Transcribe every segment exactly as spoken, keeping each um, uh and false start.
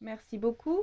Merci beaucoup.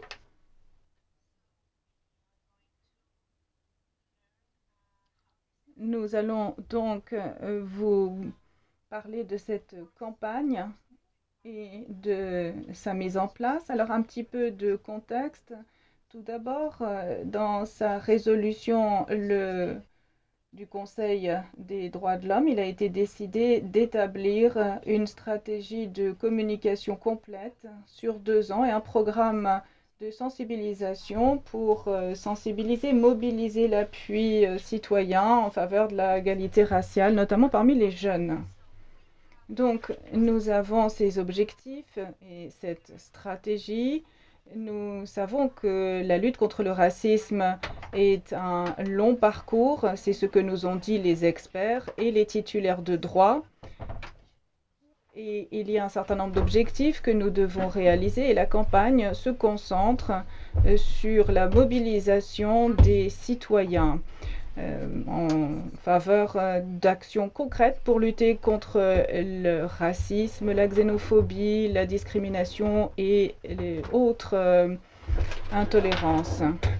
Nous allons donc euh, vous parler de cette campagne et de sa mise en place. Alors un petit peu de contexte. Tout d'abord, euh, dans sa résolution le, du Conseil des droits de l'homme, il a été décidé d'établir une stratégie de communication complète sur deux ans et un programme de sensibilisation pour euh, sensibiliser, mobiliser l'appui euh, citoyen en faveur de l'égalité raciale, notamment parmi les jeunes. Donc, nous avons ces objectifs et cette stratégie. Nous savons que la lutte contre le racisme est un long parcours, c'est ce que nous ont dit les experts et les titulaires de droit. Et il y a un certain nombre d'objectifs que nous devons réaliser et la campagne se concentre euh, sur la mobilisation des citoyens euh, en faveur euh, d'actions concrètes pour lutter contre le racisme, la xénophobie, la discrimination et les autres euh, intolérances.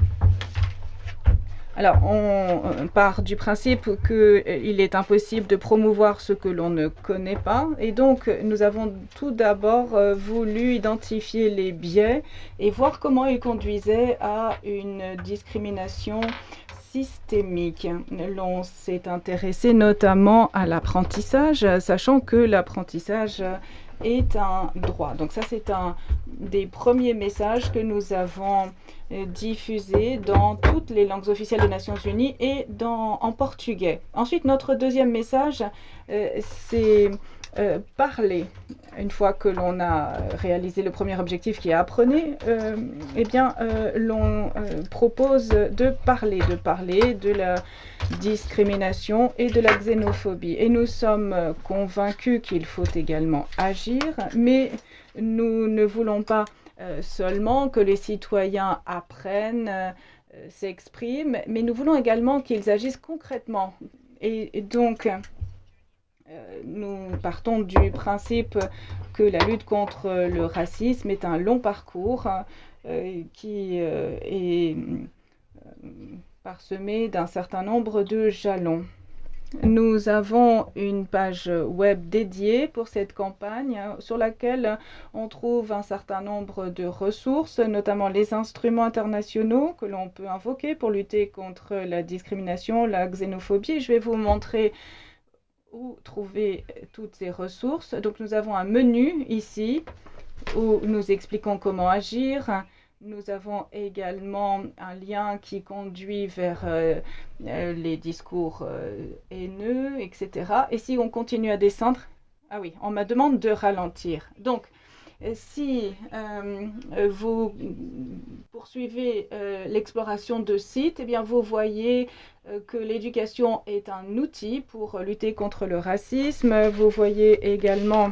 Alors, on part du principe qu'il est impossible de promouvoir ce que l'on ne connaît pas. Et donc, nous avons tout d'abord voulu identifier les biais et voir comment ils conduisaient à une discrimination systémique. L'on s'est intéressé notamment à l'apprentissage, sachant que l'apprentissage est un droit. Donc ça, c'est un des premiers messages que nous avons diffusés dans toutes les langues officielles des Nations Unies et dans, en portugais. Ensuite, notre deuxième message, euh, c'est euh, parler. Une fois que l'on a réalisé le premier objectif qui est apprenez, euh, eh bien, euh, l'on euh, propose de parler, de parler de la discrimination et de la xénophobie. Et nous sommes convaincus qu'il faut également agir, mais nous ne voulons pas euh, seulement que les citoyens apprennent, euh, s'expriment, mais nous voulons également qu'ils agissent concrètement. Et, et donc, euh, nous partons du principe que la lutte contre le racisme est un long parcours euh, qui euh, est euh, parsemé d'un certain nombre de jalons. Nous avons une page web dédiée pour cette campagne sur laquelle on trouve un certain nombre de ressources, notamment les instruments internationaux que l'on peut invoquer pour lutter contre la discrimination, la xénophobie. Je vais vous montrer où trouver toutes ces ressources. Donc nous avons un menu ici où nous expliquons comment agir. Nous avons également un lien qui conduit vers euh, les discours euh, haineux, et cetera. Et si on continue à descendre, ah oui, on me demande de ralentir. Donc, si euh, vous poursuivez euh, l'exploration de sites, eh bien vous voyez euh, que l'éducation est un outil pour lutter contre le racisme. Vous voyez également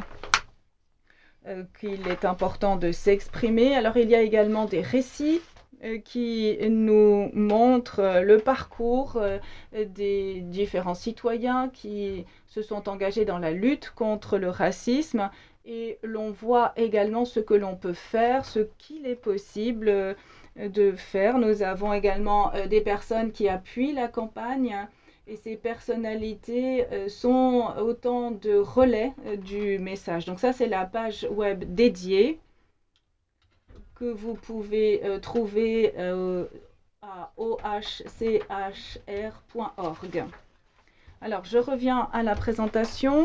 euh, qu'il est important de s'exprimer. Alors il y a également des récits euh, qui nous montrent le parcours euh, des différents citoyens qui se sont engagés dans la lutte contre le racisme. Et l'on voit également ce que l'on peut faire, ce qu'il est possible euh, de faire. Nous avons également euh, des personnes qui appuient la campagne et ces personnalités euh, sont autant de relais euh, du message. Donc ça, c'est la page web dédiée que vous pouvez euh, trouver euh, à o h c h r point org. Alors, je reviens à la présentation.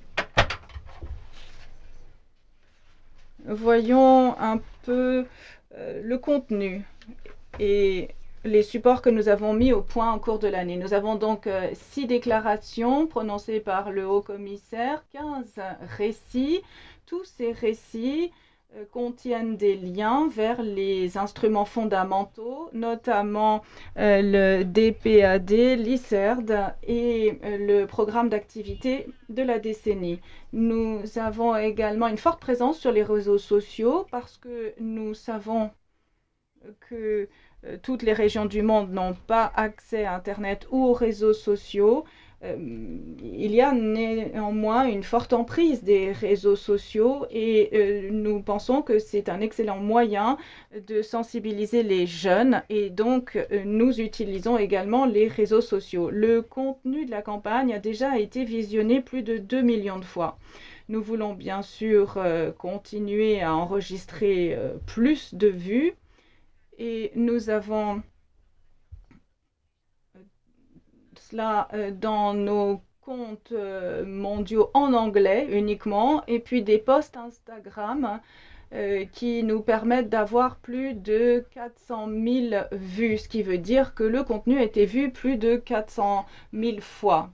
Voyons un peu euh, le contenu et les supports que nous avons mis au point au cours de l'année. Nous avons donc euh, six déclarations prononcées par le haut-commissaire, quinze récits. Tous ces récits euh, contiennent des liens vers les instruments fondamentaux, notamment euh, le D P A D, l'I C E R D et euh, le programme d'activité de la décennie. Nous avons également une forte présence sur les réseaux sociaux parce que nous savons que toutes les régions du monde n'ont pas accès à Internet ou aux réseaux sociaux. Euh, il y a néanmoins une forte emprise des réseaux sociaux et euh, nous pensons que c'est un excellent moyen de sensibiliser les jeunes et donc euh, nous utilisons également les réseaux sociaux. Le contenu de la campagne a déjà été visionné plus de deux millions de fois. Nous voulons bien sûr euh, continuer à enregistrer euh, plus de vues et nous avons cela euh, dans nos comptes euh, mondiaux en anglais uniquement et puis des posts Instagram euh, qui nous permettent d'avoir plus de quatre cent mille vues, ce qui veut dire que le contenu a été vu plus de quatre cent mille fois.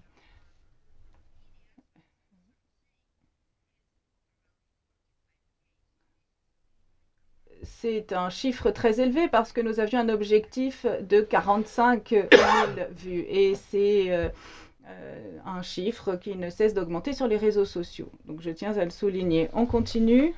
C'est un chiffre très élevé parce que nous avions un objectif de quarante-cinq mille vues et c'est euh, euh, un chiffre qui ne cesse d'augmenter sur les réseaux sociaux. Donc je tiens à le souligner. On continue.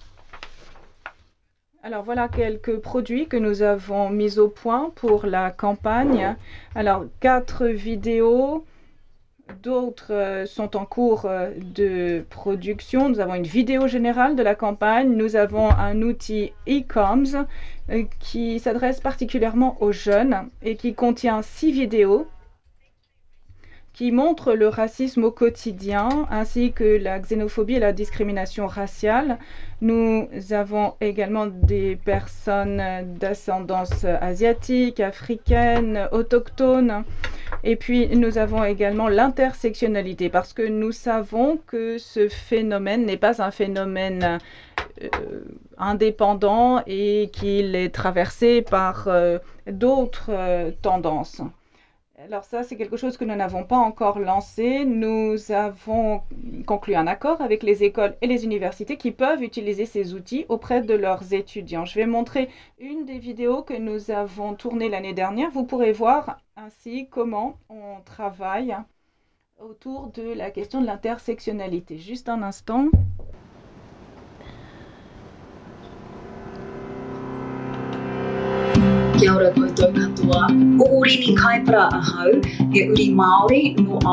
Alors voilà quelques produits que nous avons mis au point pour la campagne. Alors quatre vidéos, d'autres euh, sont en cours euh, de production. Nous avons une vidéo générale de la campagne. Nous avons un outil e-coms euh, qui s'adresse particulièrement aux jeunes et qui contient six vidéos qui montre le racisme au quotidien, ainsi que la xénophobie et la discrimination raciale. Nous avons également des personnes d'ascendance asiatique, africaine, autochtone. Et puis, nous avons également l'intersectionnalité, parce que nous savons que ce phénomène n'est pas un phénomène euh, indépendant et qu'il est traversé par euh, d'autres euh, tendances. Alors ça, c'est quelque chose que nous n'avons pas encore lancé. Nous avons conclu un accord avec les écoles et les universités qui peuvent utiliser ces outils auprès de leurs étudiants. Je vais montrer une des vidéos que nous avons tournées l'année dernière. Vous pourrez voir ainsi comment on travaille autour de la question de l'intersectionnalité. Juste un instant. Kia ora koutou katoa. Ko uri ni kai para ahau, he uri Māori no